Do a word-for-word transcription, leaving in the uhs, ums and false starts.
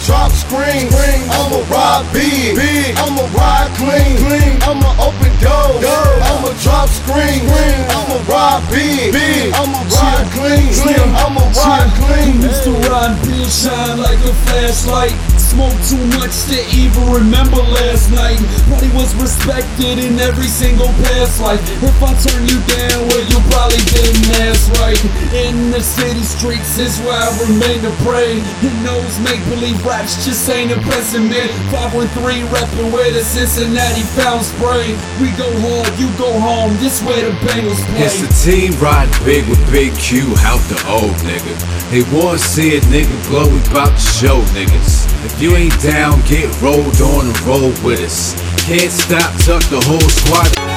drop screen. I'ma ride big. I'ma ride clean. I'ma open doors. I'ma drop screen. I'ma ride big. I'ma ride clean. I'ma ride clean. Used to ride big, shine like a flashlight. Smoke too much to even remember last night. Probably was respected in every single past life. If I turn you down, well, you probably didn't ask right. In the city streets is where I remain to pray. Who knows, make-believe raps just ain't impressing me. five one three reppin' where the Cincinnati pound spray. We go hard, you go home, this where the Bengals play. It's the team riding big with Big Q, out the old nigga. They wanna see a nigga glow, we bout to show niggas. If you ain't down, get rolled on and roll with us. Can't stop, tuck the whole squad.